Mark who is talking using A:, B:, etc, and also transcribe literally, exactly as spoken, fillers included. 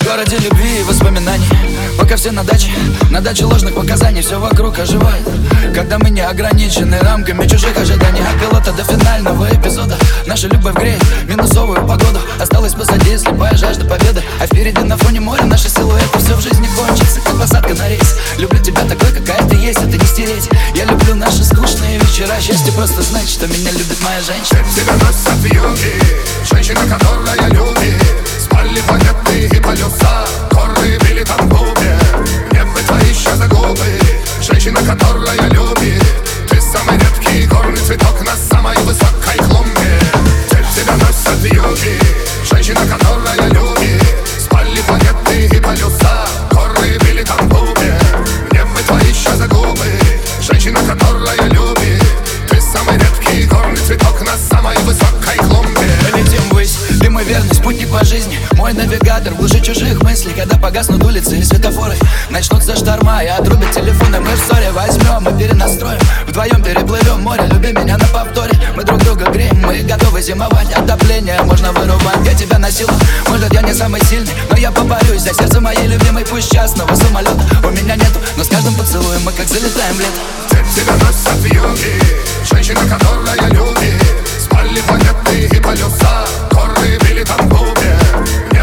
A: городе любви и воспоминаний. Пока все на даче, на даче ложных показаний. Все вокруг оживает, когда мы не ограничены рамками чужих ожиданий. От пилота до финального эпизода наша любовь греет минусовую погоду. Осталось позади слепая жажда победы, а впереди на фоне моря наши силуэты. Все в жизни кончится, как посадка на рейс. Люблю тебя такой, какая ты есть, это не стереть. Я люблю наши скучные вечера. Счастье просто знать, что меня любит моя женщина.
B: Тебя носят в юге, женщина, которая любит. Спали планеты и полюса, горы били там в губе. Небо твои еще за губы, женщина, которая любит. Ты самый редкий горный цветок на самой высокой клумбе. Тебя носят в юге, женщина, которая любит. Спали планеты и полюса, горы били там в губе. Небо твои еще за губы, женщина, которая любит. Ты самый редкий горный цветок на самой высокой клумбе.
A: Полетим ввысь, ты мой верный спутник по жизни, мой навигатор в глуши чужих мыслей. Когда погаснут улицы и светофоры, начнутся шторма и отрубят телефоны. Мы в ссоре возьмем и перенастроим, вдвоем переплывем море. Люби меня на повторе, мы друг друга греем. Мы готовы зимовать, отопление можно вырубать. Я тебя носила, может я не самый сильный, но я поборюсь за сердце моей любимой. Пусть частного самолета у меня нету, но с каждым поцелуем мы как залетаем в лето.
B: Тебя носят в юге, женщина, которая любит. Спали планеты и полюса, горы били там в губе.